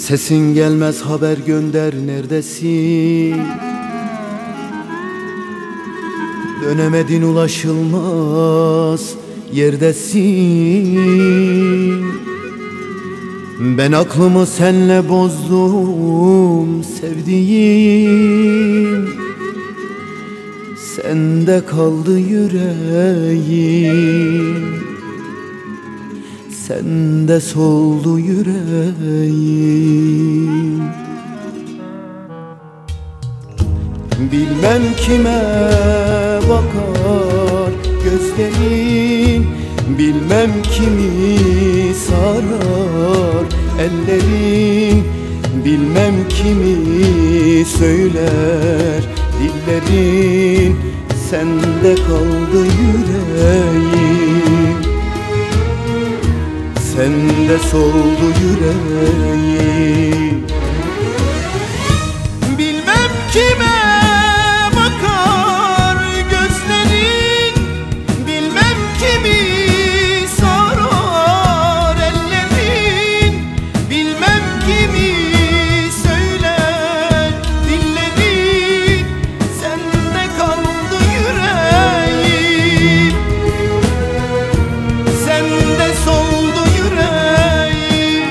Sesin gelmez, haber gönder, neredesin? Dönemedin, ulaşılmaz yerdesin. Ben aklımı senle bozdum sevdiğim, sende kaldı yüreğim, sende soldu yüreğim. Bilmem kime bakar gözlerin, bilmem kimi sarar ellerin, bilmem kimi söyler dillerin, sende kaldı yüreğim, sende soldu yüreğim. Bilmem kime bakar gözlerin, bilmem kimi sarar ellerin, bilmem kimi söyler dillerin, sende kaldı yüreğim, sende soldu yüreğim.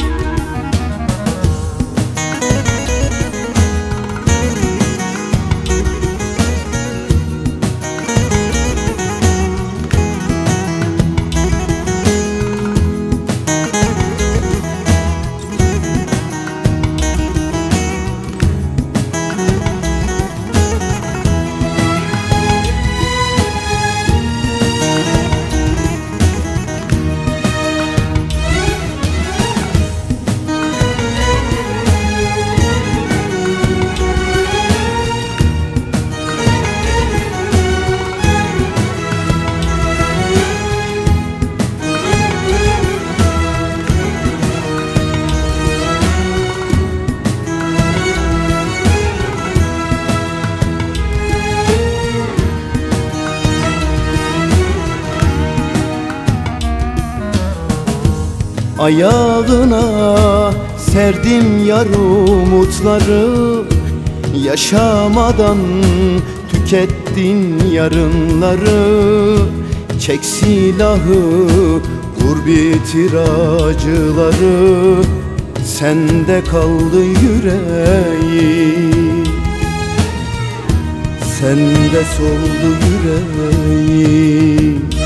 Ayağına serdim yar umutları, yaşamadan tükettin yarınları. Çek silahı, vur bitir acıları, sende kaldı yüreğim, sende soldu yüreğim.